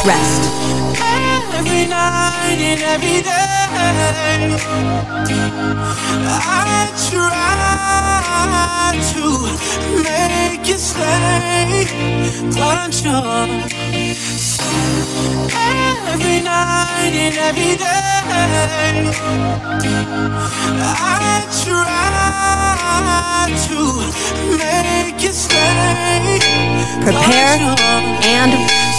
rest. Every night and every day, I try to make you stay, but I'm sure. Every night and every day, I try to make you stay. Prepare and